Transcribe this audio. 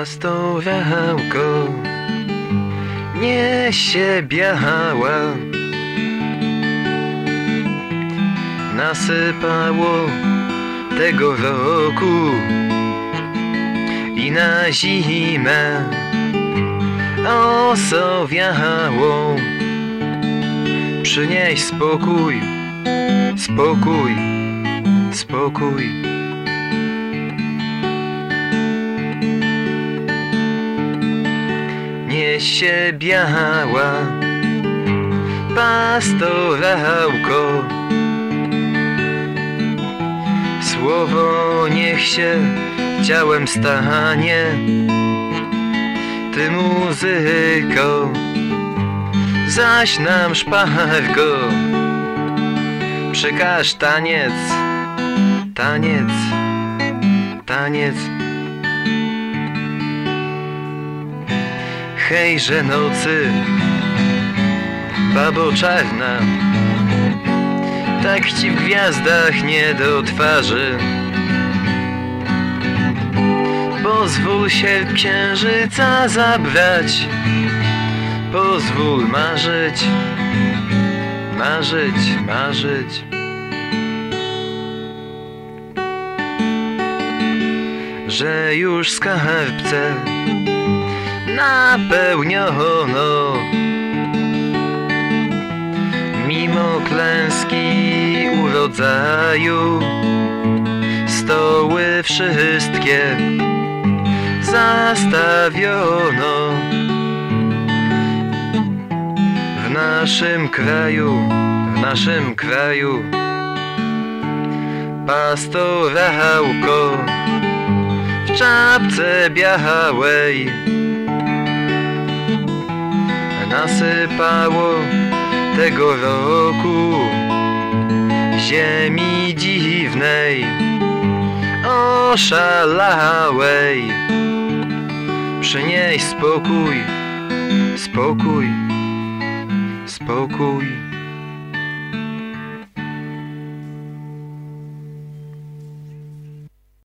Pastorełko niesie biała, nasypało tego roku i na zimę osowiało. Przynieś spokój, spokój, spokój. Niesie biała pastorałko, słowo niech się ciałem stanie. Ty muzyko, zaś nam szpargo, przekaż taniec, taniec, taniec. Hejże nocy, babo czarna, tak ci w gwiazdach nie do twarzy. Pozwól się księżyca zabrać, pozwól marzyć, marzyć, marzyć. Że już skarbce napełniono, mimo klęski urodzaju, stoły wszystkie zastawiono. W naszym kraju pastorałko w czapce białej nasypało tego roku ziemi dziwnej, oszalałej. Przynieś spokój, spokój, spokój.